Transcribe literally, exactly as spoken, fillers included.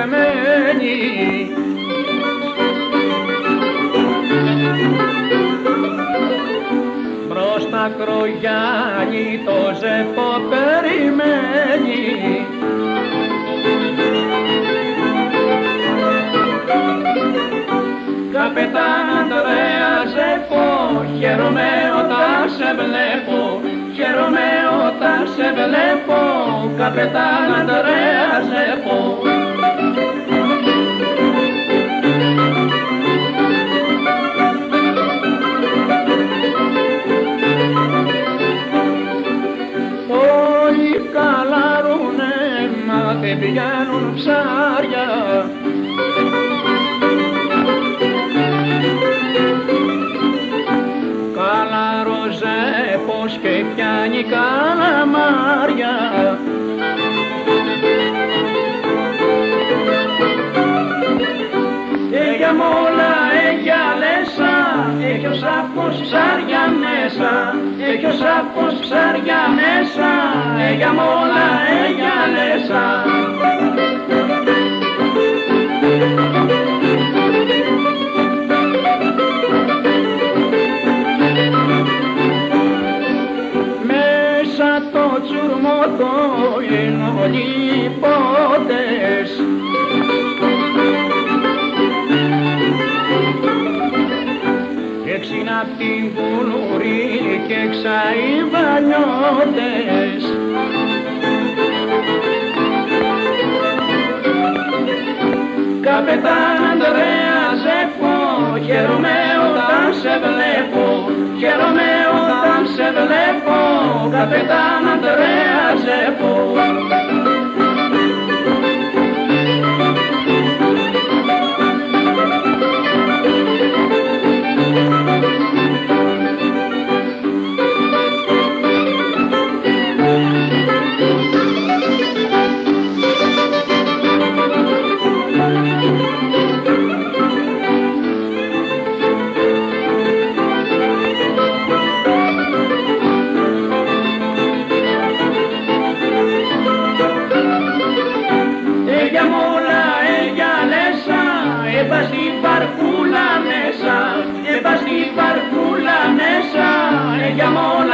πεθαμένη. Μπροστά Κρογιάννη το ζεπό περιμένει. Καπετάν Ανδρέα Ζεπό, χαίρομαι όταν σε βλέπω, χαίρομαι όταν σε βλέπω, Καπετάν Ανδρέα Ζεπό. Όλοι καλαρούνε, μα δεν πηγαίνουν ψάρια. Καλαροζέπος και πιάνει καλαμάρια. Έγια μόλα, έγια λέσα, έχει ο σάπος ψάρια μέσα, έχει ο σάπος ψάρια μέσα, έγια μόλα, έγια λέσα. Το είναι όλοι οι πότες, έξι απ' την κουλουρή και έξα οι βανιώτες. Καπετάν Ανδρέα Ζεπό, χαίρομαι όταν σε βλέπω, χαίρομαι όταν σε βλέπω, Καπετάν Ανδρέα Ζεπό. Έπα στη βαρκούλα μέσα, έπα στη βαρκούλα μέσα, για μόνα